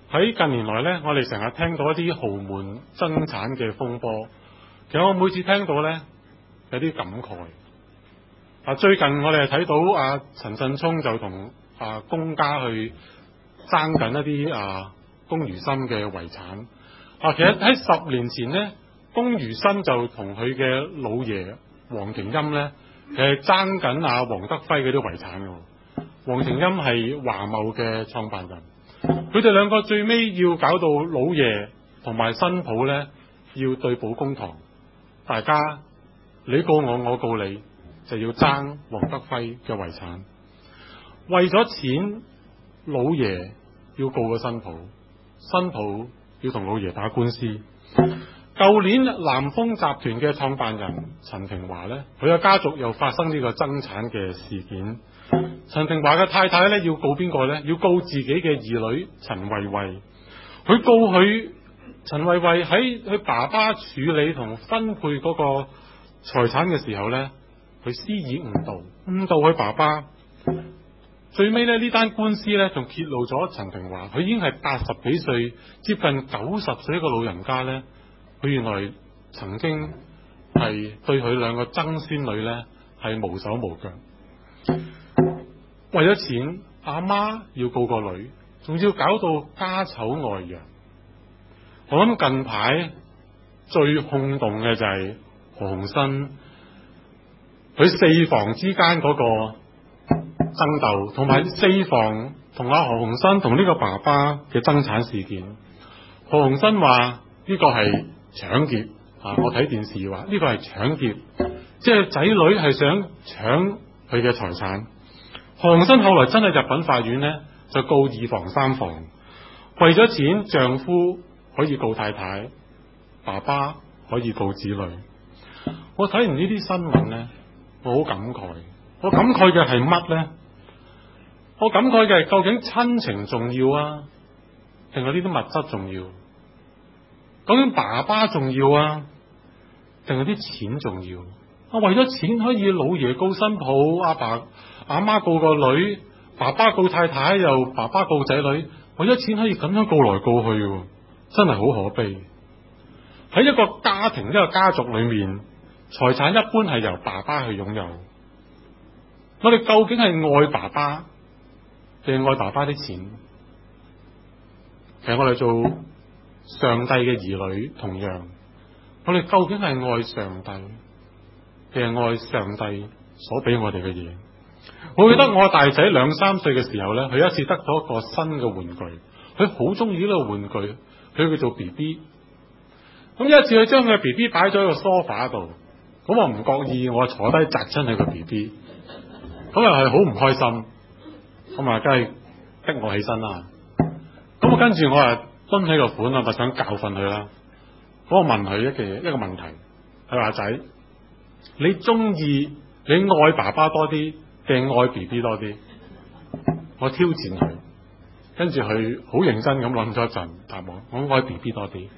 喺近年來呢，我哋成日聽到一啲豪門爭產嘅風波。其實我每次聽到呢，有啲感慨。最近我哋睇到陳振聰就同公家去爭緊一啲龔如心嘅遺產。其實喺10年前呢，龔如心就同佢嘅老爺黃庭鑫呢，其實爭緊黃德輝嗰啲遺產嘅。黃庭鑫係華懋嘅創辦人，佢哋兩個最尾要搞到老爺同埋新抱呢，要對簿公堂，大家你告我，我告你，就要爭黃德輝嘅遺產。為咗錢，老爺要告個新抱，新抱要同老爺打官司。舊年南豐集團嘅創辦人陳平華呢，佢嘅家族又發生呢個爭產嘅事件。陳平華嘅太太呢，要告邊個呢？要告自己嘅兒女陳慧慧。佢告佢陳慧慧喺佢爸爸處理同分配嗰個財產嘅時候呢，佢施以誤導佢爸爸。最尾呢單官司呢，仲揭露咗陳平華，佢已經係80幾歲，接近90歲一個老人家呢，佢原來曾經係對佢兩個曾孫女呢係無手無腳。為咗錢，阿媽要告個女，仲要搞到家醜外揚。我諗近排最轟動嘅就係何鴻燊，佢4房之間嗰個爭鬥，同埋4房同何鴻燊同呢個爸爸嘅爭產事件。何鴻燊話呢個係搶劫，我睇電視話呢個係搶劫，即係仔女係想搶佢嘅財產。何鴻燊後來真係入稟法院呢，就告2房3房，為咗錢，丈夫可以告太太，爸爸可以告子女。我睇完呢啲新聞呢，我好感慨。我感慨嘅係乜呢？我感慨嘅係究竟親情重要啊，定係呢啲物質重要？究竟爸爸重要啊，定係啲錢重要？為咗錢可以老爺告新抱，阿爸阿媽告個女，爸爸告太太，又爸爸告仔女，為咗錢可以咁樣告來告去，真係好可悲。喺一個家庭，一個家族裏面，財產一般係由爸爸去擁有。我哋究竟係愛爸爸定係愛爸爸啲錢？其實我哋做上帝嘅兒女同樣，我哋究竟係愛上帝定係愛上帝所俾我哋嘅嘢？我記得我大仔2、3歲嘅時候呢，佢一次得咗一個新嘅玩具，佢好中意呢個玩具，佢叫做 BB。咁有一次佢將佢嘅 BB 擺咗喺個 sofa 度，咁我唔覺意我坐低砸親佢個 BB， 咁又係好唔開心，咁梗係逼我起身啦。咁我跟住我蹲起個款咪想教訓佢啦。咁我問佢一個問題，佢話：仔，你中意你愛爸爸多啲定愛 BB 多啲？我挑戰佢，跟住佢好認真咁諗咗一陣，答我愛 BB 多啲。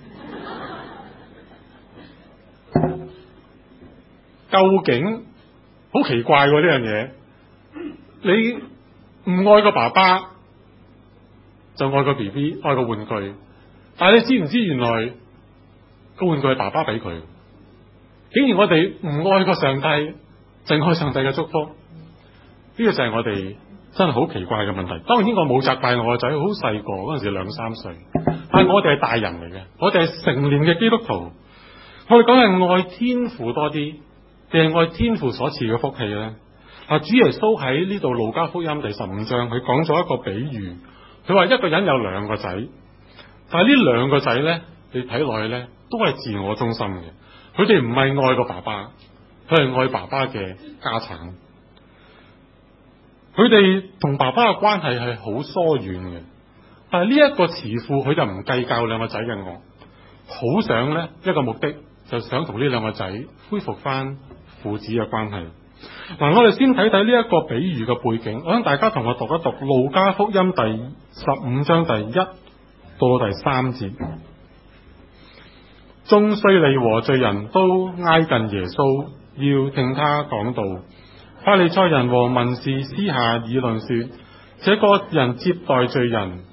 究竟好奇怪呢樣嘢？你唔愛個爸爸，就愛個 BB， 愛個玩具。但係你知唔知原來個玩具係爸爸俾佢？竟然我哋唔愛個上帝，淨愛上帝嘅祝福。呢個就係我哋真係好奇怪嘅問題。當然我冇責怪我個仔，好細個嗰陣時2、3歲，但係我哋係大人嚟嘅，我哋係成年嘅基督徒。我哋講係愛天父多啲定係愛天父所賜嘅福氣呢？主耶穌喺呢度路加福音第15章，佢講咗一個比喻。佢話一個人有2個仔，但係呢2個仔呢，你睇落去呢，都係自我中心嘅。佢哋唔係愛個爸爸，佢係愛爸爸嘅家產。佢哋同爸爸嘅關係係好疏遠嘅。但係呢一個慈父，佢就唔計較2個仔嘅惡，好想呢一個目的，就想同呢2個仔恢復翻父子嘅關係。我哋先睇睇呢一個比喻嘅背景。我想大家同我讀一讀路加福音第15章第1到第3節。眾稅吏和罪人都挨近耶穌，要聽他講道。法利賽人和文士私下議論說：這個人接待罪人，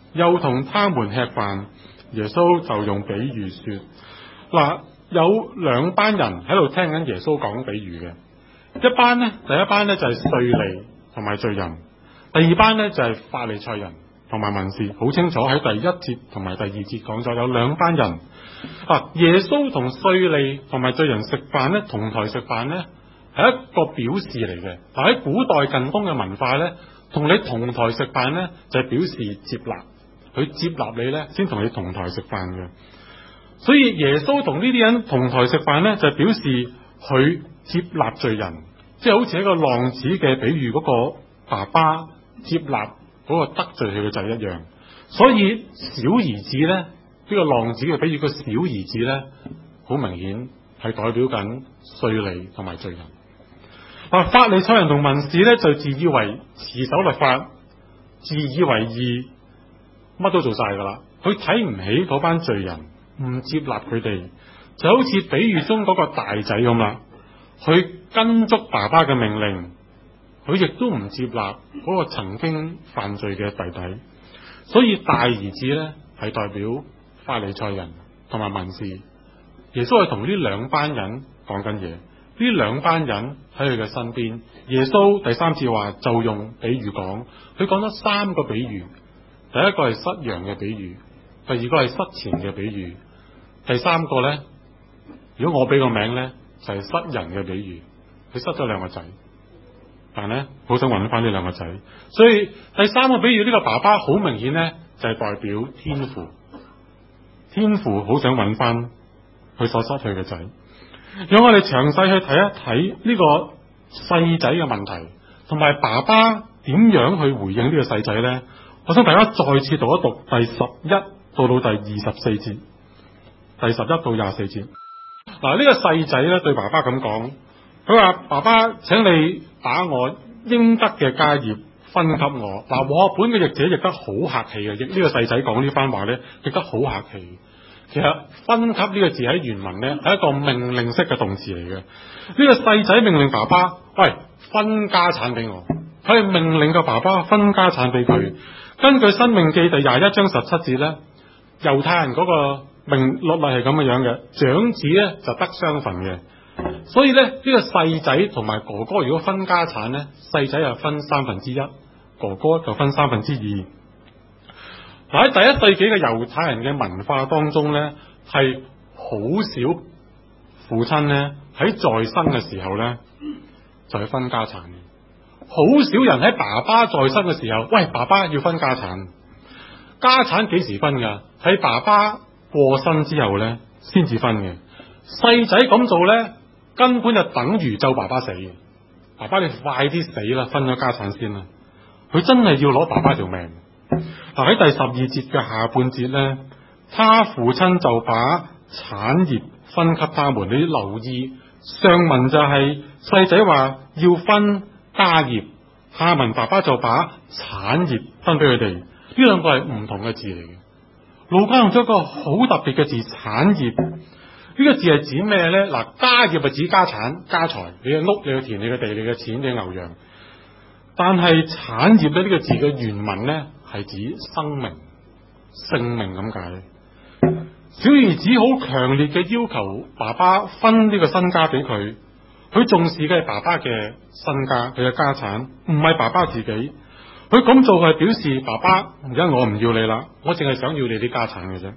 又同他們吃飯。耶穌就用比喻說，嗱，有兩班人喺度聽緊耶穌講比喻嘅。一班呢，第一班呢就係稅吏同埋罪人，第二班呢就係法利賽人同埋文士。好清楚喺第一節同埋第二節講咗有兩班人。耶穌同稅吏同埋罪人食飯呢，同台食飯呢，係一個表示嚟嘅。但喺古代近東嘅文化呢，同你同台食飯呢，就係表示接納，佢接納你呢，先同你同台食飯嘅。所以耶穌同呢啲人同台食飯呢，就係表示佢接納罪人，即係好似一個浪子嘅比喻，嗰個爸爸接納嗰個得罪佢嘅仔一樣。所以小兒子呢，呢個浪子嘅比喻，個小兒子呢，好明顯係代表緊稅吏同埋罪人。法利賽人同文士呢，就自以為持守律法，自以為義，乜都做晒噶啦。佢睇唔起嗰班罪人，唔接納佢哋，就好似比喻中嗰個大仔咁啦。佢跟足爸爸嘅命令，佢亦都唔接納嗰個曾經犯罪嘅弟弟。所以大兒子呢，係代表法利賽人同埋文士。耶穌係同呢兩班人講緊嘢，呢兩班人喺佢嘅身邊。耶穌第三次話就用比喻講，佢講咗三個比喻。第一個係失羊嘅比喻，第二個係失錢嘅比喻，第三個呢，如果我俾個名呢，就係失人嘅比喻。佢失咗兩個仔，但呢，好想揾翻呢兩個仔。所以第三個比喻，呢個爸爸好明顯呢，就係代表天父。天父好想揾翻佢所失去嘅仔。讓我哋詳細去睇一睇呢個細仔嘅問題，同埋爸爸點樣去回應呢個細仔呢？我想大家再次讀一讀第11到第24節，第11到24節。嗱，呢個細仔咧對爸爸咁講，佢話：爸爸，請你把我應得嘅家業分給我。嗱，和合本嘅譯者譯得好客氣嘅，譯呢個細仔講呢番話咧，譯得好客氣。其實分給呢個字喺原文咧係一個命令式嘅動詞嚟嘅。呢個細仔命令爸爸：喂，分家產俾我。佢係命令個爸爸分家產俾佢。根據《申命記》第21章17節咧，猶太人嗰個律例係咁嘅樣嘅，長子咧就得雙份嘅。所以咧呢個細仔同埋哥哥如果分家產咧，細仔就分1/3，哥哥就分2/3。嗱，喺第1世紀嘅猶太人嘅文化當中咧，係好少父親咧喺在生嘅時候咧就去分家產。好少人喺爸爸在生嘅時候，喂，爸爸要分家產。家產幾時分噶？喺爸爸過身之後咧，先至分嘅。細仔咁做咧，根本就等於咒爸爸死。爸爸你快啲死啦，分咗家產先啦。佢真係要攞爸爸條命。嗱，喺第12節嘅下半節咧，他父親就把產業分給他們。你留意上文就係細仔話要分家業，下文爸爸就把產業分俾佢哋。呢兩個係唔同嘅字嚟嘅。路加用咗一個好特別嘅字產業，呢個字係指咩呢？嗱，家業係指家產家財，你嘅屋、你嘅田、你嘅地、你嘅錢、你嘅牛羊。但係產業咧呢個字嘅原文呢，係指生命、性命咁解。小兒子好強烈嘅要求爸爸分呢個身家俾佢。佢重視嘅係爸爸嘅身家，佢嘅家產，唔係爸爸自己。佢咁做係表示爸爸，而家我唔要你啦，我淨係想要你啲家產嘅啫。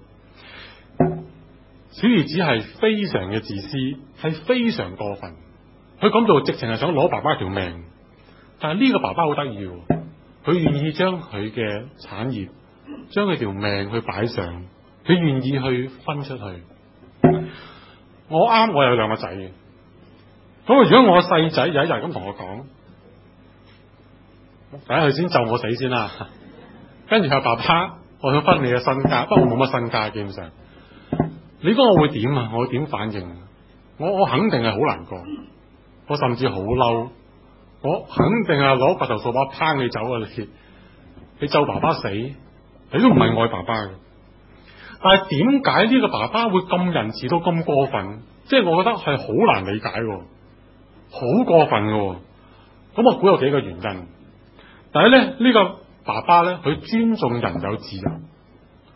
小兒子係非常嘅自私，係非常過分。佢咁做直情係想攞爸爸條命。但係呢個爸爸好得意，佢願意將佢嘅產業，將佢條命去擺上，佢願意去分出去。我有兩個仔嘅。咁如果我細仔有一日咁同我講，第一佢先咒我死先啦，跟住話爸爸，我想分你嘅身家，不過我冇乜身家，基本上，你講我會點啊？我會點反應？我肯定係好難過，我甚至好嬲，我肯定係攞拔頭掃把拚你走啊！你咒爸爸死，你都唔係愛爸爸嘅。但係點解呢個爸爸會咁仁慈到咁過分？即係我覺得係好難理解喎。好過分嘅，咁我估有幾個原因。第一咧，呢個爸爸咧，佢尊重人有自由，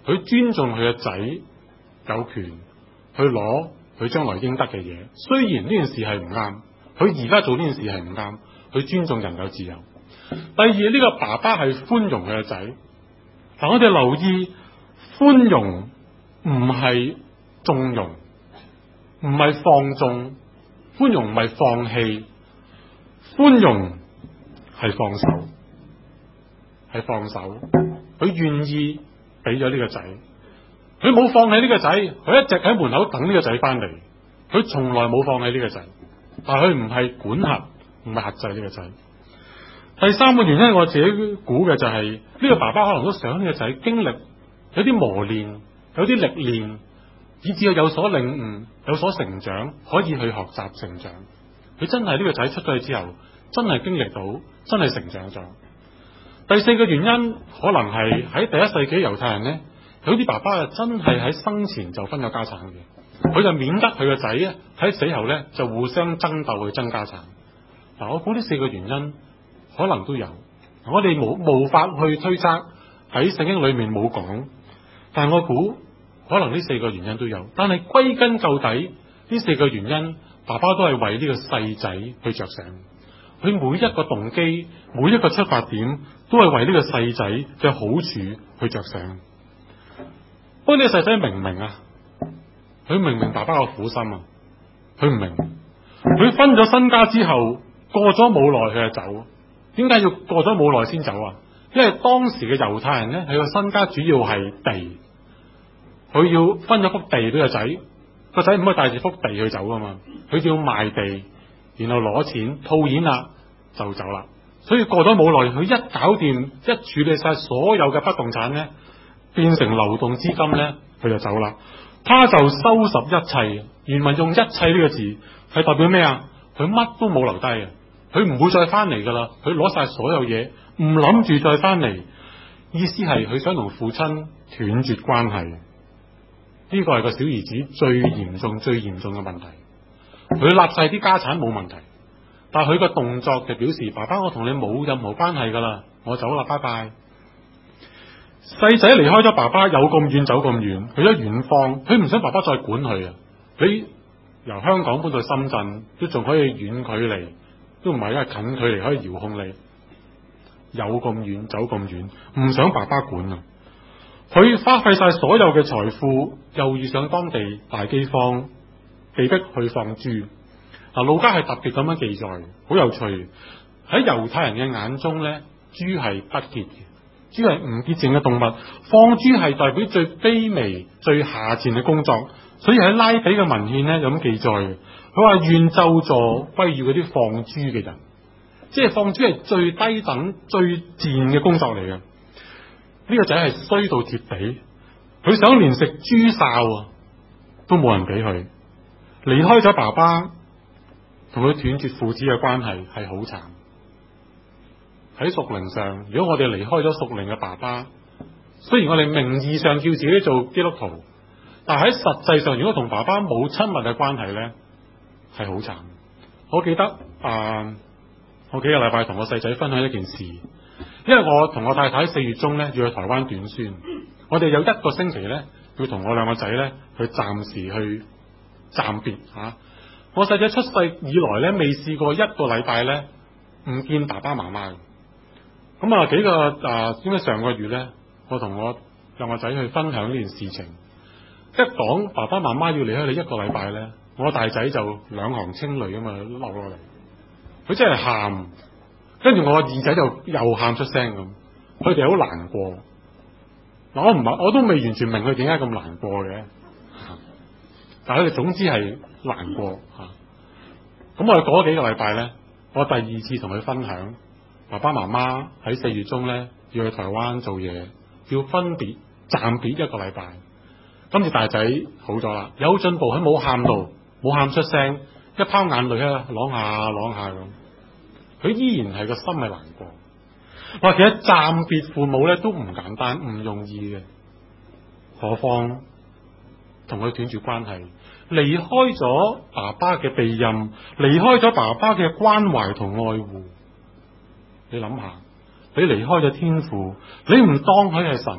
佢尊重佢嘅仔有權去攞佢將來應得嘅嘢。雖然呢件事係唔啱，佢而家做呢件事係唔啱，佢尊重人有自由。第二，呢個爸爸係寬容佢嘅仔。嗱，我哋留意，寬容唔係縱容，唔係放縱，寬容唔係放棄，寬容係放手，係放手。佢願意俾咗呢個仔，佢冇放棄呢個仔，佢一直喺門口等呢個仔翻嚟，佢從來冇放棄呢個仔，但係佢唔係管轄，唔係轄制呢個仔。第三個原因，我自己估嘅就係呢個爸爸可能都想呢個仔經歷有啲磨練，有啲歷練，以至有所領悟，有所成長，可以去學習成長。佢真係呢個仔出咗去之後，真係經歷到，真係成長咗。第四個原因可能係喺第一世紀猶太人呢，有啲爸爸真係喺生前就分咗家產嘅，佢就免得佢個仔喺死後呢就互相爭鬥去爭家產。嗱，我估呢四個原因可能都有，我哋無法去推測，喺聖經裏面冇講，但係我估可能呢四個原因都有。但係歸根究底，呢四個原因，爸爸都係為呢個細仔去着想，佢每一個動機，每一個出發點，都係為呢個細仔嘅好處去着想。不過呢個細仔明唔明啊？佢明唔明爸爸嘅苦心啊？佢唔明。佢分咗身家之後，過咗冇耐佢就走。點解要過咗冇耐先走啊？因為當時嘅猶太人咧，佢個身家主要係地，佢要分咗幅地俾個仔，個仔唔可以帶住幅地去走噶嘛，佢就要賣地，然後攞錢套現啦就走啦。所以過咗冇耐，佢一搞掂，一處理晒所有嘅不動產咧，變成流動資金咧，佢就走啦。他就收拾一切，原文用一切呢個字係代表咩啊？佢乜都冇留低啊！佢唔會再翻嚟噶啦，佢攞晒所有嘢，唔諗住再翻嚟。意思係佢想同父親斷絕關係。呢個係個小兒子最嚴重、最嚴重嘅問題。佢立晒啲家產冇問題，但係佢個動作就表示：爸爸，我同你冇任何關係噶啦，我走啦，拜拜。細仔離開咗爸爸，有咁遠走咁遠，去咗遠方，佢唔想爸爸再管佢啊！你由香港搬到深圳，都仲可以遠距離。都唔係，因為近距離可以遙控你，有咁遠走咁遠，唔想爸爸管啊！佢花費晒所有嘅財富，又遇上當地大饑荒，被逼去放豬。嗱，路加係特別咁樣記載，好有趣。喺猶太人嘅眼中咧，豬係不潔嘅，豬係唔潔淨嘅動物。放豬係代表最卑微、最下賤嘅工作，所以喺拉比嘅文獻咧有咁記載。佢話願咒詛歸於嗰啲放豬嘅人，即係放豬係最低等、最賤嘅工作嚟嘅。呢個仔係衰到貼地，佢想連食豬潲都冇人俾佢。離開咗爸爸，同佢斷絕父子嘅關係係好慘。喺屬靈上，如果我哋離開咗屬靈嘅爸爸，雖然我哋名義上叫自己做基督徒，但係喺實際上，如果同爸爸冇親密嘅關係咧，係好慘。我記得我幾個禮拜同我細仔分享一件事，因為我同我太太4月中咧要去台灣短宣，我哋有1個星期咧要同我2個仔咧去暫時去暫別吓。我細仔出世以來咧未試過1個禮拜咧唔見爸爸媽媽。咁啊幾個應該上個月咧，我同我2個仔去分享呢件事情，一講爸爸媽媽要離開你1個禮拜咧。我大仔就2行清淚咁啊流落嚟，佢真係喊，跟住我2仔就又喊出聲咁，佢哋好難過。嗱，我都未完全明佢點解咁難過嘅，但係佢哋總之係難過吓。咁我哋過咗幾個禮拜咧，我第2次同佢分享，爸爸媽媽喺4月中咧要去台灣做嘢，要分別暫別1個禮拜。今次大仔好咗啦，有進步，佢冇喊到。冇喊出聲，一泡眼淚啊，啷下啷下咁。佢依然係個心係難過。話其實暫別父母咧都唔簡單，唔容易嘅。何況同佢斷絕關係，離開咗爸爸嘅庇蔭，離開咗爸爸嘅關懷同愛護。你諗下，你離開咗天父，你唔當佢係神，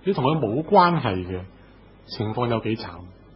你同佢冇關係嘅情況有幾慘？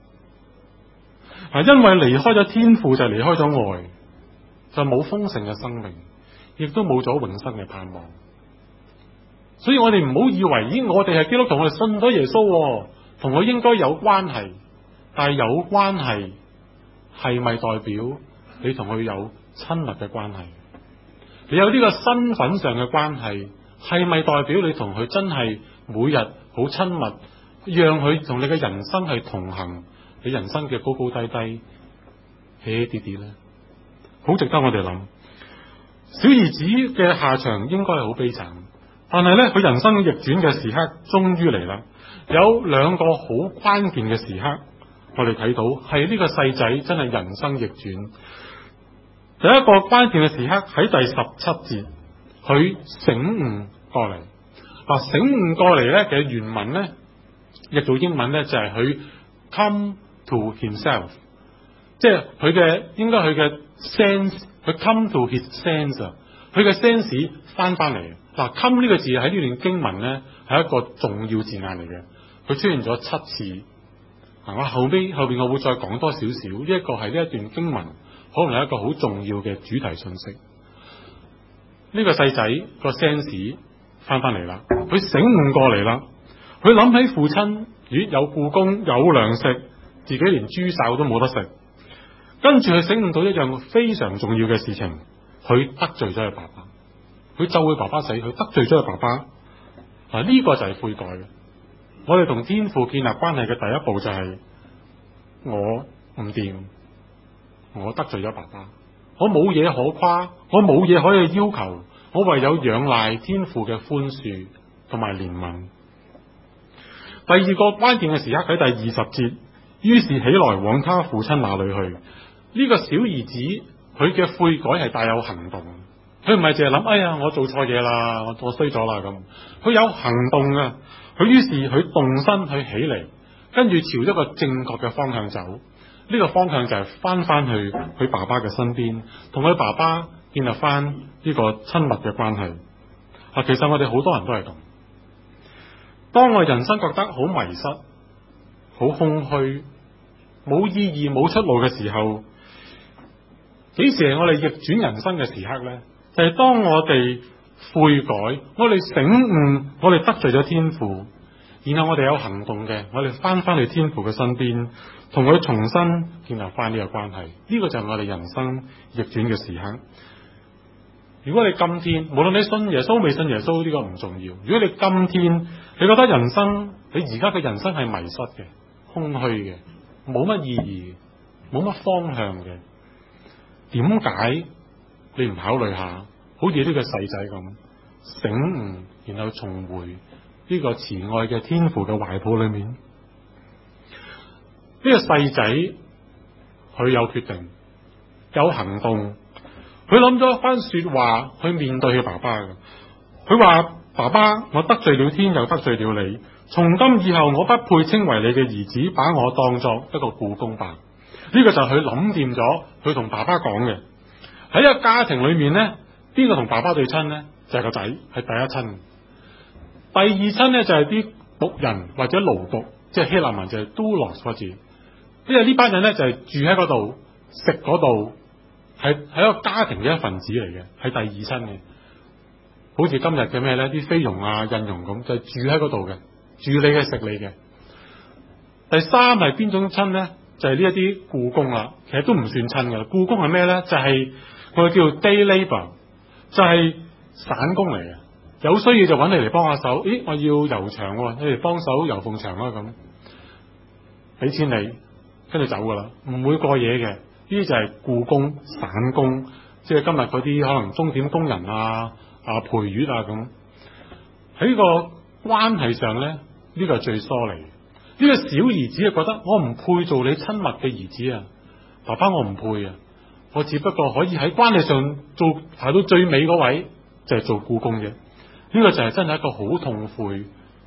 因為離開咗天父就離開咗愛，就冇豐盛嘅生命，亦都冇咗永生嘅盼望。所以我哋唔好以為，咦，我哋係基督徒，我哋信咗耶穌，同佢應該有關係。但係有關係係咪代表你同佢有親密嘅關係？你有呢個身份上嘅關係，係咪代表你同佢真係每日好親密，讓佢同你嘅人生係同行，你人生嘅高高低低、起起跌跌呢？好值得我哋諗。小兒子嘅下場應該係好悲慘，但係呢，佢人生逆轉嘅時刻終於嚟啦。有兩個好關鍵嘅時刻，我哋睇到係呢個細仔真係人生逆轉。第一個關鍵嘅時刻喺第17節，佢醒悟過嚟。醒悟過嚟咧嘅原文咧，譯做英文咧就係佢 come to himself， 即係佢嘅應該佢嘅 sense， 佢 come to his sense， 佢嘅 sense 翻嚟。come 呢個字喺呢段經文咧係一個重要字眼嚟嘅，佢出現咗7次。我後邊我會再講多少少，呢一個係呢一段經文可能係一個好重要嘅主題信息。呢個細仔個 sense 翻嚟啦，佢醒悟過嚟啦，佢諗起父親，咦，有僱工有糧食，自己連豬潲都冇得食。跟住佢醒悟到一樣非常重要嘅事情，佢得罪咗佢爸爸，佢咒佢爸爸死，佢得罪咗佢爸爸。呢個就係悔改嘅。我哋同天父建立關係嘅第一步就係我唔掂，我得罪咗爸爸，我冇嘢可誇，我冇嘢可以要求，我唯有仰賴天父嘅寬恕同埋憐憫。第二個關鍵嘅時刻喺第20節，於是起來往他父親那裏去。呢個小兒子佢嘅悔改係帶有行動，佢唔係淨係諗，哎呀，我做錯嘢啦，我衰咗啦咁，佢有行動嘅。佢於是佢動身去起嚟，跟住朝一個正確嘅方向走。呢個方向就係翻去佢爸爸嘅身邊，同佢爸爸建立翻呢個親密嘅關係。其實我哋好多人都係咁。當我人生覺得好迷失、好空虛、冇意義、冇出路嘅時候，幾時係我哋逆轉人生嘅時刻呢？就係當我哋悔改，我哋醒悟，我哋得罪咗天父，然後我哋有行動嘅，我哋翻去天父嘅身邊，同佢重新建立翻呢個關係。呢個就係我哋人生逆轉嘅時刻。如果你今天無論你信耶穌未信耶穌，呢個唔重要。如果你今天你覺得人生你而家嘅人生係迷失嘅、空虛嘅、冇乜意義、冇乜方向嘅，點解你唔考慮下好似呢個細仔咁醒悟，然後重回呢個慈愛嘅天父嘅懷抱裏面？呢個細仔佢有決定，有行動，佢諗咗一番說話去面對佢爸爸嘅。佢話：爸爸，我得罪了天，又得罪了你，從今以後我不配稱為你嘅兒子，把我當作一個僱工吧。呢個就係佢諗掂咗，佢同爸爸講嘅。喺一個家庭裏面呢，邊個同爸爸最親呢？就係個仔，係第一親。第二親呢，就係啲僕人或者奴僕，即係希臘文就係 doulos 個字。因為呢班人呢，就係住喺嗰度，食嗰度，係一個家庭嘅一份子嚟嘅，係第二親嘅。好似今日嘅咩呢？啲菲傭啊、印傭咁，就係住喺嗰度嘅，住你嘅食你嘅。第三係邊種親呢？就係呢一啲僱工啦，其實都唔算親嘅。僱工係咩呢？就係我哋叫做 day labour， 就係散工嚟嘅。有需要就揾你嚟幫下手。咦，我要油牆喎，你嚟幫手油鳳牆啦咁，俾錢你，跟住走噶啦，唔會過夜嘅。呢啲就係僱工、散工，即係今日嗰啲可能鐘點工人啊、陪月啊咁。喺呢個關係上咧，呢個係最疏離。呢個小兒子就覺得我唔配做你親密嘅兒子啊，爸爸我唔配啊，我只不過可以喺關係上做排到最尾嗰位，就係做僱工嘅。呢個就係真係一個好痛悔、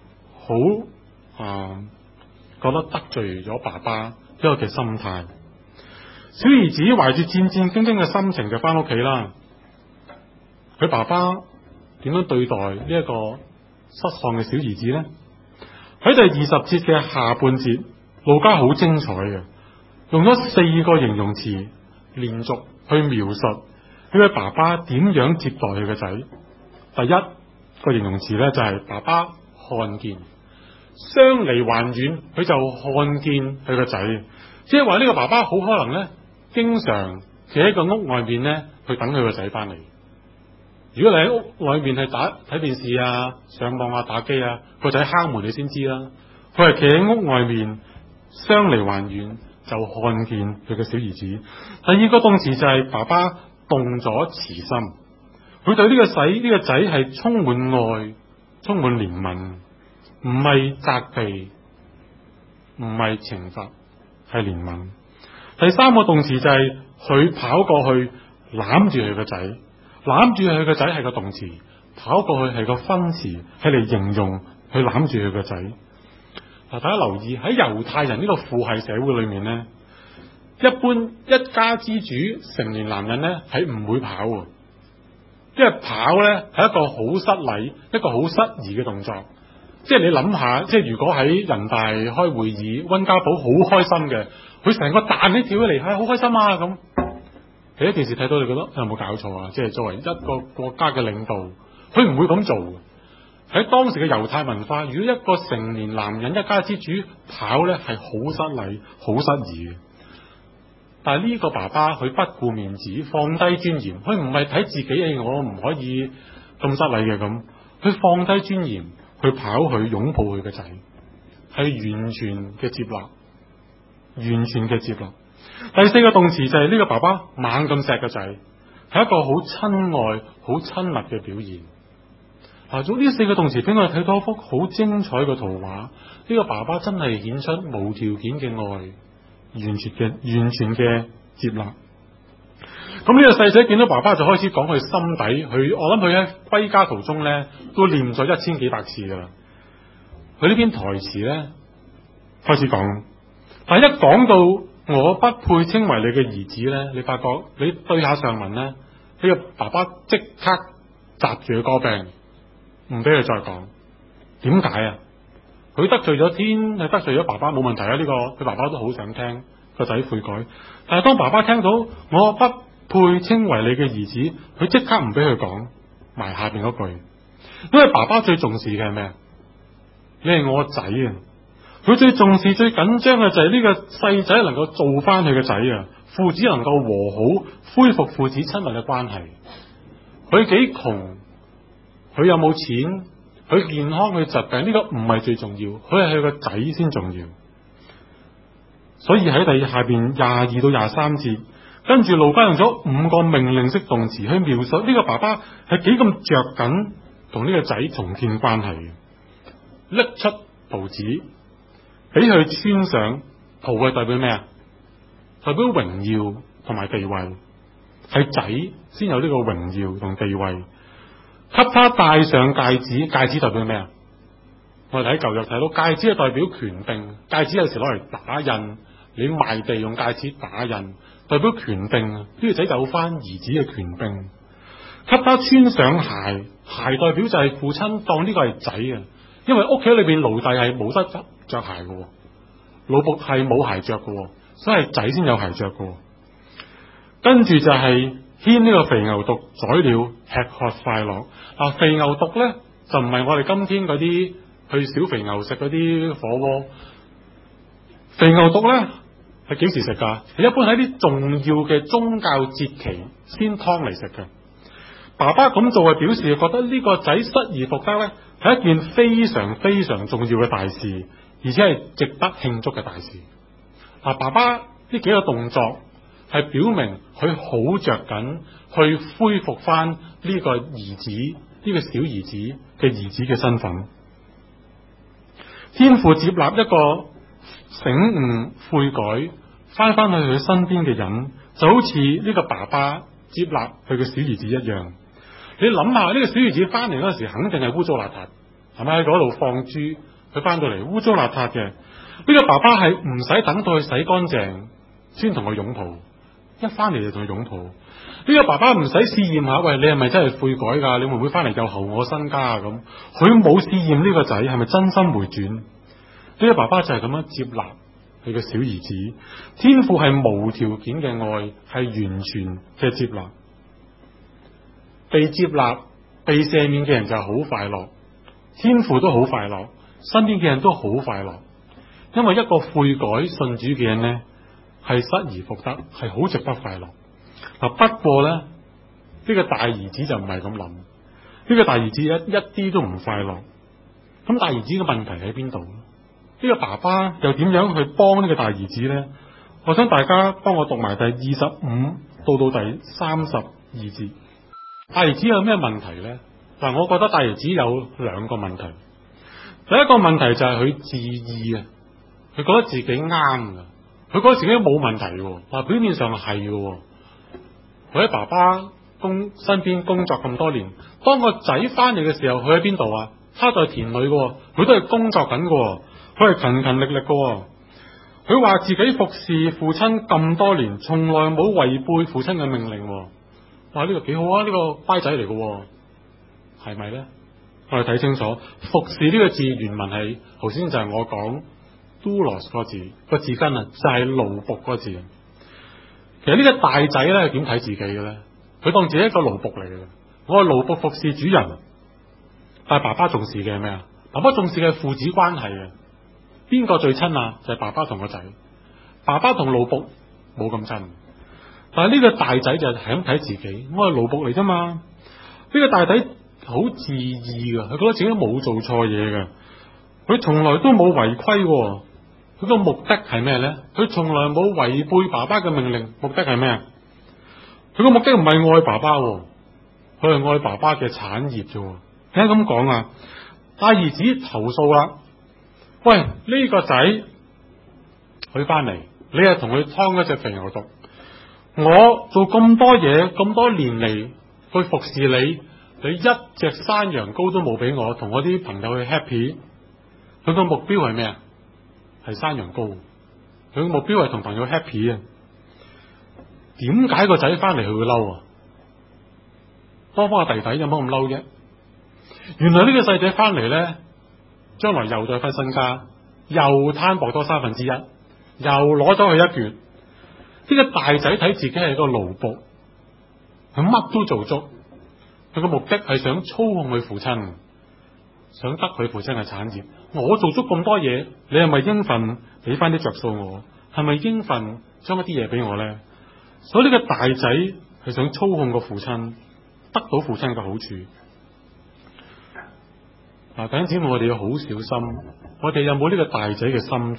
好覺得得罪咗爸爸一個嘅心態。小兒子懷住戰戰兢兢嘅心情就翻屋企啦。佢爸爸點樣對待呢一個失喪嘅小兒子呢？ 喺第20節嘅下半節，路加好精彩嘅，用咗4個形容詞連續去描述呢位爸爸點樣接待佢嘅仔。第一個形容詞咧就係爸爸看見，相離還遠，佢就看見佢個仔，即係話呢個爸爸好可能咧，經常企喺個屋外面咧去等佢個仔翻嚟。如果你喺屋外面係睇電視啊、上網啊、打機啊，個仔敲門你先知啦。佢係企喺屋外面，相離還遠，就看見佢嘅小兒子。第二個動詞就係爸爸動咗慈心，佢對呢個仔係充滿愛、充滿憐憫，唔係責備，唔係懲罰，係憐憫。第三個動詞就係佢跑過去攬住佢個仔，攬住佢個仔係個動詞，跑過去係個分詞，係嚟形容佢攬住佢個仔。嗱，大家留意喺猶太人呢個父系社會裏面咧，一般一家之主成年男人咧係唔會跑嘅，因為跑咧係一個好失禮、一個好失儀嘅動作。即係你諗下，即係如果喺人大開會議，溫家寶好開心嘅，佢成個彈起跳起嚟，係好開心啊咁。喺電視睇到，你覺得有冇搞錯啊？即係作為一個國家嘅領導，佢唔會咁做。喺當時嘅猶太文化，如果一個成年男人一家之主跑咧，係好失禮、好失儀嘅。但係呢個爸爸佢不顧面子，放低尊嚴，佢唔係睇自己，我唔可以咁失禮嘅咁，佢放低尊嚴去跑去擁抱佢嘅仔，係完全嘅接納，完全嘅接納。第四個動詞就係呢個爸爸猛咁錫個仔，係一個好親愛、好親密嘅表現。總呢4個動詞俾我哋睇到一幅好精彩嘅圖畫。呢個爸爸真係顯出無條件嘅愛，完全嘅接納。咁呢個細仔見到爸爸就開始講佢心底，我諗佢喺歸家途中咧都念咗1000幾百次噶啦。佢呢篇台詞咧開始講，但係一講到我不配稱為你嘅兒子咧，你發覺你對下上文咧，呢個爸爸即刻扎住佢個病，唔俾佢再講。點解啊？佢得罪咗天，佢得罪咗爸爸冇問題啊！呢個佢爸爸都好想聽個仔悔改，但係當爸爸聽到我不配稱為你嘅兒子，佢即刻唔俾佢講埋下邊嗰句，因為爸爸最重視嘅係咩啊？你係我個仔啊！佢最重視、最緊張嘅就係呢個細仔能夠做翻佢嘅仔啊！父子能夠和好，恢復父子親密嘅關係。佢幾窮，佢有冇錢，佢健康，佢疾病，呢個唔係最重要，佢係佢個仔先重要。所以喺下邊22到23節，跟住路加用咗5個命令式動詞去描述呢個爸爸係幾咁着緊同呢個仔重建關係嘅。拎出袍子俾佢穿上，袍係代表咩啊？代表榮耀同埋地位，係仔先有呢個榮耀同地位。給他戴上戒指，戒指代表咩啊？我哋喺舊約睇到戒指係代表權柄，戒指有時攞嚟打印，你賣地用戒指打印，代表權柄。呢個仔有翻兒子嘅權柄。給他穿上鞋，鞋代表就係父親當呢個係仔啊，因為屋企裏邊奴隸係冇得着鞋嘅，奴僕係冇鞋着嘅，所以係仔先有鞋着嘅。跟住就係牽呢個肥牛犢宰了，吃喝快樂。肥牛犢咧就唔係我哋今天嗰啲去小肥牛食嗰啲火鍋。肥牛犢咧係幾時食噶？係一般喺啲重要嘅宗教節期先劏嚟食嘅。爸爸咁做係表示覺得呢個仔失而復得咧係一件非常非常重要嘅大事，而且係值得慶祝嘅大事。爸爸呢幾個動作係表明佢好着緊去恢復翻呢個兒子，呢個小兒子嘅兒子嘅身份。天父接納一個醒悟悔改翻去佢身邊嘅人，就好似呢個爸爸接納佢嘅小兒子一樣。你諗下，呢個小兒子翻嚟嗰陣時肯定係污糟邋遢，係咪喺嗰度放豬？佢翻到嚟污糟邋遢嘅，呢個爸爸係唔使等到佢洗乾淨先同佢擁抱，一翻嚟就同佢擁抱。呢個爸爸唔使試驗下，喂，你係咪真係悔改噶？你會唔會翻嚟又候我身家啊？咁佢冇試驗呢個仔係咪真心回轉， 個爸爸就係咁樣接納佢嘅小兒子。天父係無條件嘅愛，係完全嘅接納。被接納、被赦免嘅人就好快樂，天父都好快樂，身邊嘅人都好快樂。因為一個悔改信主嘅人呢，係失而復得，係好值得快樂。不過呢，呢個大兒子就唔係咁諗，呢個大兒子一啲都唔快樂。咁大兒子嘅問題喺邊度？呢個爸爸又點樣去幫呢個大兒子呢？我想大家幫我讀埋第25到第32節。大兒子有咩問題呢？嗱，我覺得大兒子有兩個問題。第一個問題就係佢自義啊，佢覺得自己啱噶，佢覺得自己冇問題喎。嗱，表面上係嘅，佢喺爸爸身邊工作咁多年，當個仔翻嚟嘅時候，佢喺邊度啊？他在田裏嘅，佢都係工作緊嘅，佢係勤勤力力嘅。佢話自己服侍父親咁多年，從來冇違背父親嘅命令。哇，呢個幾好啊！呢個乖仔嚟嘅，係咪咧？我哋睇清楚，服侍呢個字原文係頭先就係我講 doulos 個字，個字根啊就係奴僕個字。其實呢個大仔咧點睇自己嘅咧？佢當自己一個奴僕嚟嘅，我係奴僕服侍主人。但係爸爸重視嘅係咩啊？爸爸重視嘅係父子關係嘅。邊個最親啊？就係爸爸同個仔。爸爸同奴僕冇咁親。但係呢個大仔就係咁睇自己，我係奴僕嚟啫嘛。呢個大仔好自義噶，佢覺得自己冇做錯嘢噶，佢從來都冇違規。佢個目的係咩咧？佢從來冇違背爸爸嘅命令，目的係咩啊？佢個目的唔係愛爸爸，佢係愛爸爸嘅產業啫。點解咁講啊？大兒子投訴啦，喂，呢個仔佢翻嚟，你係同佢劏一隻肥牛犢，我做咁多嘢，咁多年嚟去服侍你，你一隻山羊羔都冇俾我，同我啲朋友去 happy。佢個目標係咩啊？係山羊羔，佢個目標係同朋友 happy 啊。點解個仔翻嚟佢會嬲啊？幫個弟弟有冇咁嬲啫？原來呢個細仔翻嚟咧，將來又再分身家，又攤薄多1/3，又攞咗佢一橛。呢個大仔睇自己係個奴僕，佢乜都做足，佢個目的係想操控佢父親，想得佢父親嘅產業。我做足咁多嘢，你係咪應份俾翻啲着數我？係咪應份將一啲嘢俾我咧？所以呢個大仔係想操控個父親，得到父親嘅好處。嗱，弟兄姊妹，我哋要好小心，我哋有冇呢個大仔嘅心態？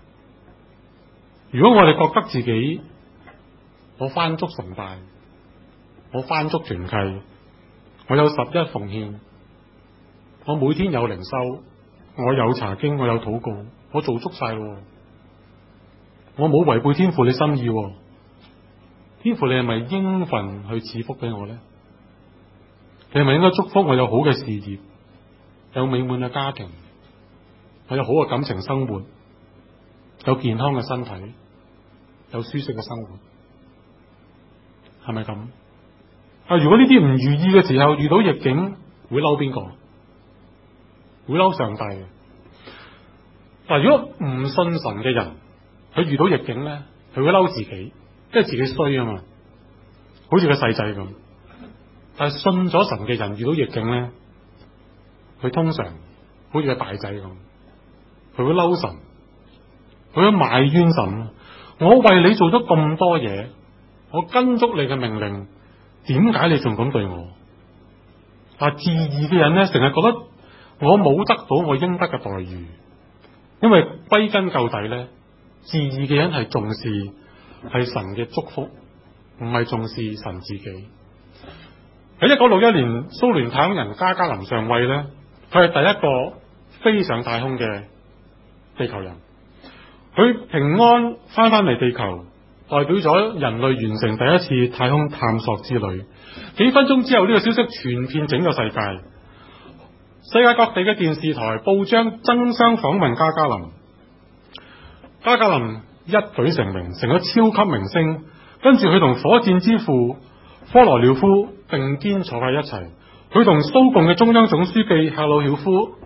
如果我哋覺得自己我翻足崇拜，我翻足團契，我有11奉獻，我每天有靈修，我有查經，我有禱告，我做足晒咯，我冇違背天父你心意，天父你係咪應份去賜福俾我咧？你係咪應該祝福我有好嘅事業，有美滿嘅家庭，我有好嘅感情生活，有健康嘅身體，有舒適嘅生活，係咪咁？如果呢啲唔如意嘅時候，遇到逆境，會嬲邊個？會嬲上帝嘅。嗱，如果唔信神嘅人，佢遇到逆境咧，佢會嬲自己，因為自己衰啊嘛，好似個細仔咁。但係信咗神嘅人遇到逆境咧，佢通常好似個大仔咁，佢會嬲神，佢會埋怨神。我為你做咗咁多嘢，我跟足你嘅命令，點解你仲咁對我？但自義嘅人咧，成日覺得我冇得到我應得嘅待遇，因為歸根究底咧，自義嘅人係重視係神嘅祝福，唔係重視神自己。喺1961年，蘇聯太空人加加林上尉咧，佢係第一個飛上太空嘅地球人。佢平安翻嚟地球，代表咗人類完成第一次太空探索之旅。幾分鐘之後，呢個消息傳遍整個世界，世界各地嘅電視台、報章爭相訪問加加林。加加林一舉成名，成咗超級明星。跟住佢同火箭之父科羅廖夫並肩坐喺一齊，佢同蘇共嘅中央總書記赫魯曉夫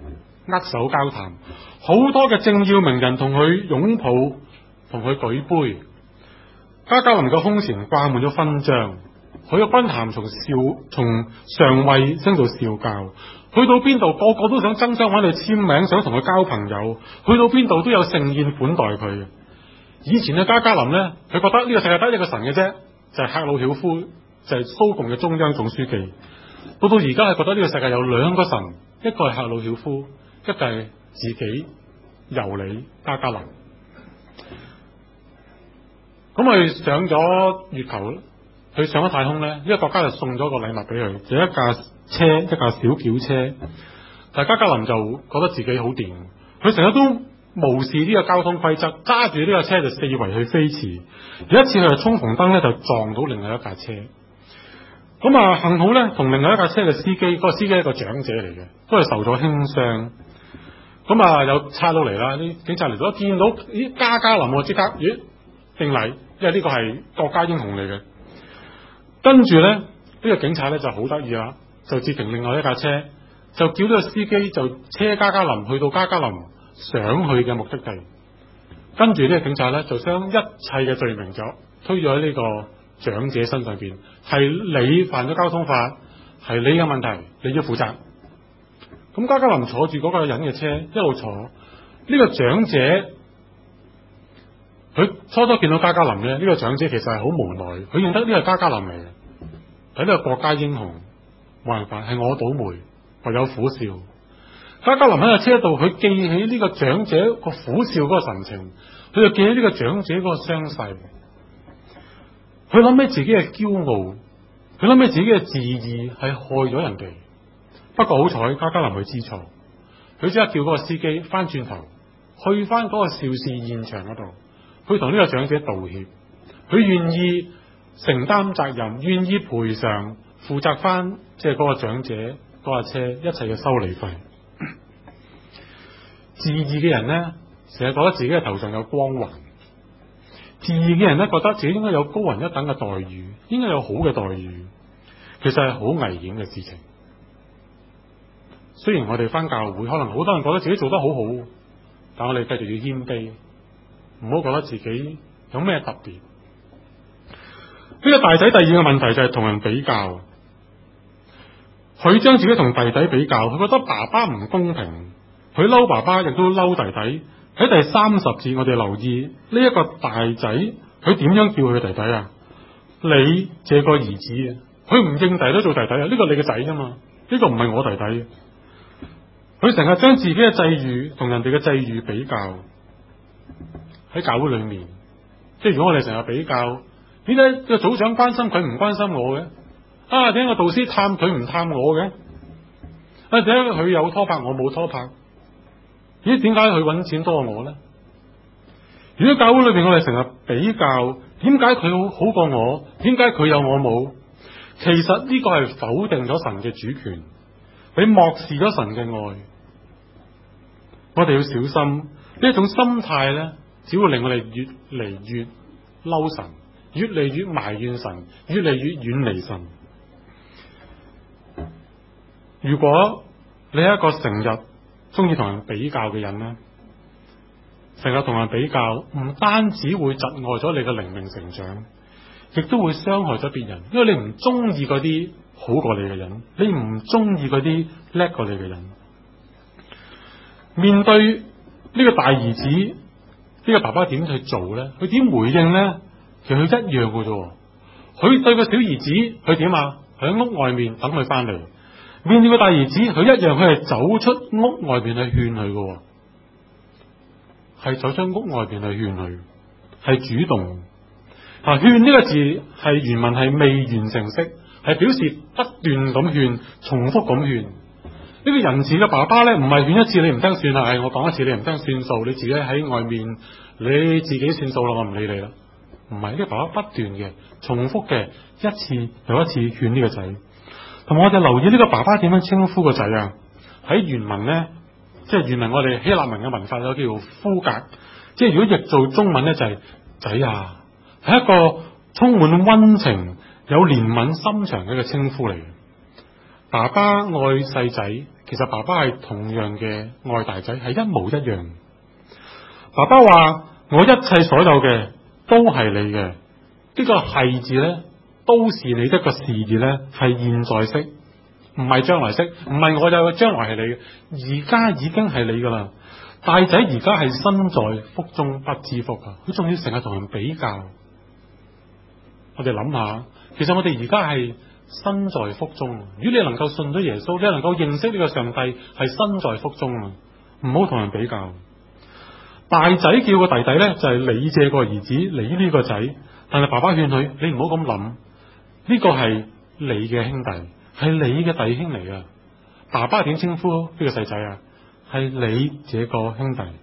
握手交談，好多嘅政要名人同佢擁抱，同佢舉杯。加加林嘅胸前掛滿咗勳章，佢嘅軍銜從上尉升到少校，去到邊度個個都想爭相揾佢簽名，想同佢交朋友，去到邊度都有盛宴款待佢。以前嘅加加林呢，佢覺得呢個世界得一個神嘅啫，就係赫魯曉夫，就係蘇共嘅中央總書記。到而家係覺得呢個世界有兩個神，一個係赫魯曉夫，一個係自己尤里加加林。咁佢上咗月球，佢上咗太空呢，呢個國家就送咗個禮物俾佢，就一架車，一架小轎車。但係加加林就覺得自己好掂，佢成日都無視呢個交通規則，揸住呢架車就四圍去飛馳。有一次佢就衝紅燈咧，就撞到另外一架車。咁啊，幸好咧，同另外一架車嘅司機，嗰個司機係一個長者嚟嘅，都係受咗輕傷。咁啊，有差佬嚟啦，啲警察嚟咗，見到咦加加林喎，即刻敬禮，因為呢個係國家英雄嚟嘅。跟住咧，呢個警察咧就好得意啦，就截停另外一架車，就叫呢個司機就車加加林去到加加林想去嘅目的地。跟住呢個警察咧就將一切嘅罪名就推咗喺呢個長者身上邊，係你犯咗交通法，係你嘅問題，你要負責。咁加加林坐住嗰個人嘅車一路坐，呢個長者佢初初見到加加林咧，呢個長者其實係好無奈，佢認得呢個加加林嚟嘅，係呢個國家英雄，冇辦法係我倒霉，唯有苦笑。加加林喺個車度，佢記起呢個長者個苦笑嗰個神情，佢就記起呢個長者嗰個傷勢。佢諗起自己嘅驕傲，佢諗起自己嘅自義係害咗人哋。不過好彩，加加林佢知錯，佢即刻叫嗰個司機翻轉頭，去翻嗰個肇事現場嗰度，去同呢個長者道歉。佢願意承擔責任，願意賠償，負責翻即係嗰個長者嗰架車一切嘅修理費。自義嘅人呢，成日覺得自己嘅頭上有光環。自義嘅人呢，覺得自己應該有高人一等嘅待遇，應該有好嘅待遇，其實係好危險嘅事情。雖然我哋返教會，可能好多人覺得自己做得好好，但我哋繼續要謙卑，唔好覺得自己有咩特別。呢個大仔第二個問題就係同人比較，佢將自己同弟弟比較，佢覺得爸爸唔公平，佢嬲爸爸，亦都嬲弟弟。喺第30節，我哋留意呢一個大仔，佢點樣叫佢弟弟啊？你這個兒子，佢唔認弟弟做弟弟啊？呢個你嘅仔啫嘛，呢個唔係我弟弟。佢成日將自己嘅際遇同人哋嘅際遇比較，喺教會裏面，即係如果我哋成日比較，點解個組長關心佢唔關心我嘅？啊，點解個導師探佢唔探我嘅？啊，點解佢有拖拍我冇拖拍？咦，點解佢揾錢多過我呢？如果教會裏邊我哋成日比較，點解佢好過我？點解佢有我冇？其實呢個係否定咗神嘅主權，你漠視咗神嘅愛。我哋要小心呢一種心態呢，只會令我哋越嚟越嬲神，越嚟越埋怨神，越嚟越遠離神。如果你係一個成日中意同人比較嘅人呢，成日同人比較，唔單止會窒礙咗你嘅靈命成長，亦都會傷害咗別人，因為你唔中意嗰啲好過你嘅人，你唔中意嗰啲叻過你嘅人。面對呢個大兒子，呢個爸爸點去做呢？佢點回應呢？其實佢一樣嘅啫。佢對個小兒子，佢點啊？喺屋外面等佢翻嚟。面對個大兒子，佢一樣，佢係走出屋外邊去勸佢嘅，係走出屋外邊去勸佢，係主動。勸呢個字係原文係未完成式，係表示不斷咁勸，重複咁勸。呢個仁慈嘅爸爸咧，唔係勸一次你唔聽算啦，係我講一次你唔聽算數，你自己喺外面你自己算數啦，我唔理你啦。唔係，呢個爸爸不斷嘅重複嘅一次又一次勸呢個仔。同埋我哋留意呢個爸爸點樣稱呼個仔啊？喺原文咧，即係原文我哋希臘文嘅文法有叫做夫格，即係如果譯做中文咧就係仔啊，係一個充滿溫情、有憐憫心腸嘅一個稱呼嚟嘅。 爸爸愛細仔，其實爸爸係同樣嘅愛大仔，係一模一樣。爸爸話：我一切所有嘅都係你嘅。呢個係字咧，都是你的個是字咧，係現在式，唔係將來式，唔係我有將來係你嘅，而家已經係你噶啦。大仔而家係身在福中不知福啊！佢仲要成日同人比較。我哋諗下，其實我哋而家係身在福中。如果你能夠信咗耶穌，你能夠認識呢個上帝，係身在福中啊！唔好同人比較。大仔叫個弟弟咧，就係你這個兒子，你呢個仔。但係爸爸勸佢，你唔好咁諗，呢個係你嘅兄弟，係你嘅弟兄嚟噶。爸爸點稱呼呢個細仔啊？係你這個兄弟。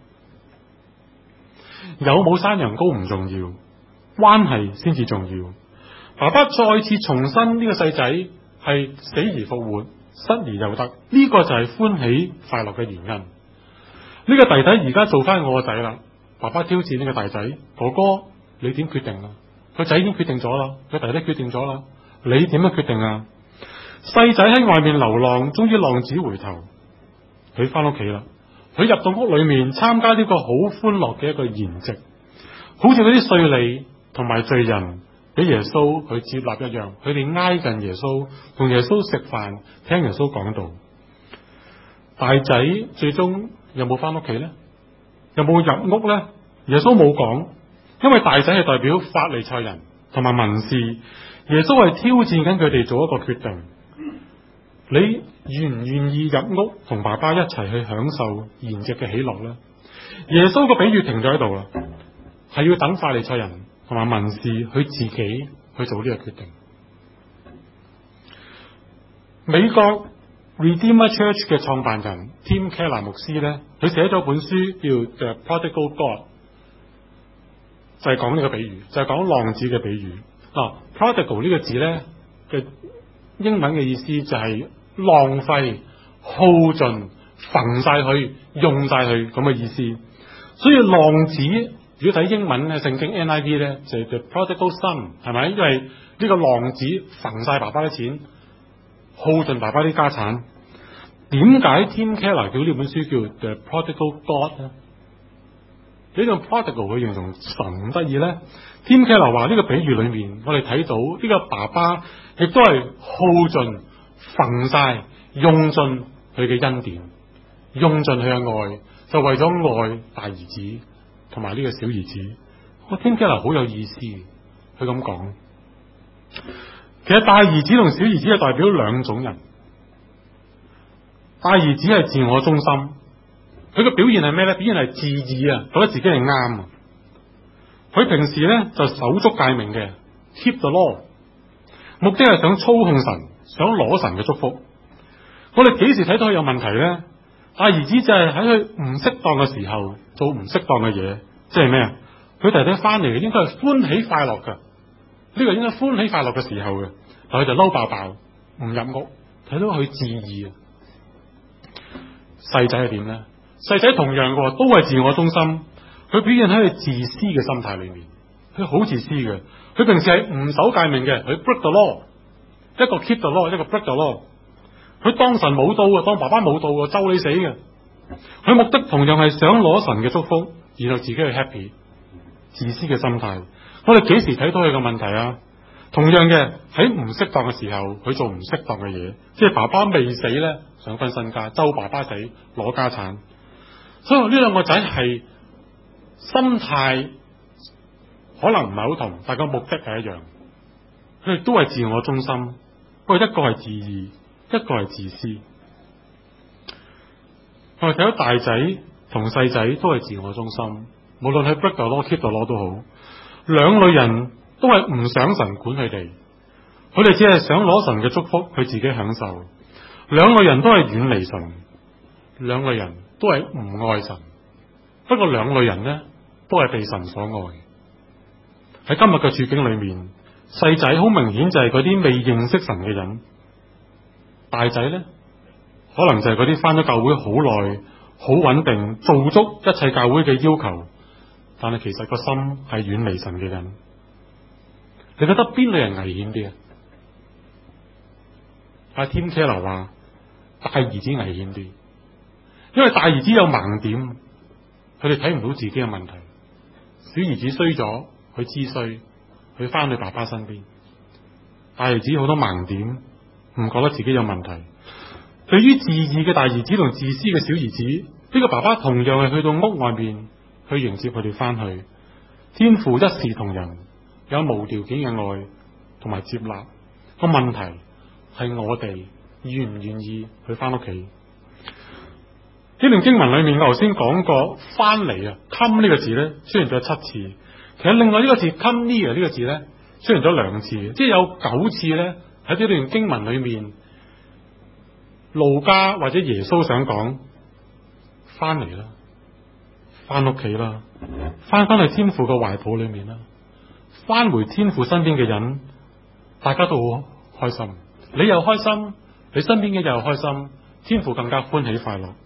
有冇山羊羔唔重要，關係先至重要。爸爸再次重申呢個細仔係死而復活，失而又得，呢個就係歡喜快樂嘅原因。呢個弟弟而家做翻我個仔啦。爸爸挑戰呢個大仔，哥哥你點決定啊？個仔已經決定咗啦，個弟弟決定咗啦，你點樣決定啊？細仔喺外面流浪，終於浪子回頭，佢翻屋企啦。佢入到屋裏面參加呢個好歡樂嘅一個筵席，好似嗰啲稅吏同埋罪人俾耶穌去接納一樣，佢哋挨近耶穌，同耶穌食飯，聽耶穌講道。大仔最終有冇翻屋企呢？有冇入屋呢？耶穌冇講。因為大仔係代表法利賽人同埋文士，耶穌係挑戰緊佢哋做一個決定。你願唔願意入屋同爸爸一齊去享受筵席嘅喜樂呢？耶穌個比喻停咗喺度啦，係要等法利賽人同埋文士佢自己去做呢個決定。美國 Redeemer Church 嘅創辦人 Tim Keller 牧師咧，佢寫咗本書叫 The Prodigal God。就係講呢個比喻，就係講浪子嘅比喻。prodigal 呢個字咧嘅英文嘅意思就係浪費、耗盡、焚晒佢、用晒佢咁嘅意思。所以浪子如果睇英文嘅聖經 NIV 咧，就係 the prodigal son， 係咪？因為呢個浪子焚晒爸爸啲錢，耗盡爸爸啲家產。點解 Tim Keller 叫呢本書叫 The Prodigal God 咧？呢個 prodigal 佢形容神得意咧。Tim Keller 話呢個比喻裏面，我哋睇到呢個爸爸亦都係耗盡、焚晒、用盡佢嘅恩典，用盡佢嘅愛，就為咗愛大兒子同埋呢個小兒子。Tim Keller 好有意思，佢咁講。其實大兒子同小兒子係代表兩種人。大兒子係自我中心。佢嘅表現係咩咧？表現係自義啊，覺得自己係啱。佢平時咧就守足誡命嘅 ，keep the law， 目的係想操控神，想攞神嘅祝福。我哋幾時睇到佢有問題咧？大兒子就係喺佢唔適當嘅時候做唔適當嘅嘢，即係咩啊？佢弟弟翻嚟嘅應該係歡喜快樂噶，呢個應該歡喜快樂嘅時候嘅，但佢就嬲爆爆，唔入屋，睇到佢自義啊。細仔係點咧？細仔同樣嘅，都係自我中心，佢表現喺佢自私嘅心態裏面，佢好自私嘅。佢平時係唔守誡命嘅，佢 break the law， 一個 keep the law， 一個 break the law。佢當神冇到嘅，當爸爸冇到嘅，咒你死嘅。佢目的同樣係想攞神嘅祝福，然後自己去 happy， 自私嘅心態。我哋幾時睇到佢嘅問題啊？同樣嘅，喺唔適當嘅時候，佢做唔適當嘅嘢，即係爸爸未死咧，想分身家，咒爸爸死攞家產。所以呢兩個仔係心態可能唔係好同，但個目的係一樣。佢哋都係自我中心，不過一個係自義，一個係自私。我哋睇到大仔同細仔都係自我中心，無論係 break the law、keep the law 都好，兩類人都係唔想神管佢哋，佢哋只係想攞神嘅祝福，佢自己享受。兩類人都係遠離神，兩類人都係唔愛神，不過兩類人呢都係被神所愛。喺今日嘅處境裏面，細仔好明顯就係嗰啲未認識神嘅人，大仔呢可能就係嗰啲返咗教會好耐、好穩定、做足一切教會嘅要求，但係其實個心係遠離神嘅人。你覺得邊類人危險啲啊？ 阿添車樓話大兒子危險啲，因為大兒子有盲點，佢哋睇唔到自己嘅問題。小兒子衰咗，佢知衰，佢翻去爸爸身邊。大兒子好多盲點，唔覺得自己有問題。對於自義嘅大兒子同自私嘅小兒子，呢個爸爸同樣係去到屋外面去迎接佢哋翻去。天父一視同仁，有無條件嘅愛同埋接納。個問題係我哋願唔願意去翻屋企。呢段經文裏面，我頭先講過翻嚟啊 come 呢個字咧，出現咗7次。其實另外呢個字 come near 呢個字咧，出現咗2次，即係有9次咧喺呢段經文裏面，路加或者耶穌想講翻嚟啦，翻屋企啦，翻去天父嘅懷抱裏面啦，翻回天父身邊嘅人，大家都好開心，你又開心，你身邊嘅又開心，天父更加歡喜快樂。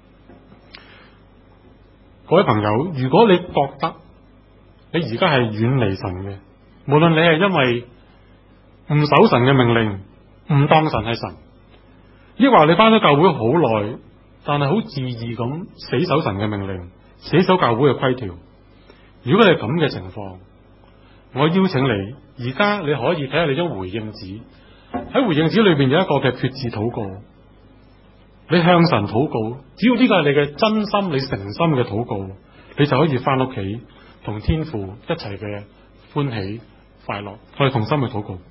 各位朋友，如果你覺得你而家係遠離神嘅，無論你係因為唔守神嘅命令，唔當神係神，抑或你翻咗教會好耐，但係好自義咁死守神嘅命令，死守教會嘅規條，如果你係咁嘅情況，我邀請你，而家你可以睇下你張回應紙，喺回應紙裏邊有一個嘅決志禱告，你向神禱告，只要呢個係你嘅真心、你誠心嘅禱告，你就可以翻屋企同天父一齊嘅歡喜快樂。我哋同心去禱告。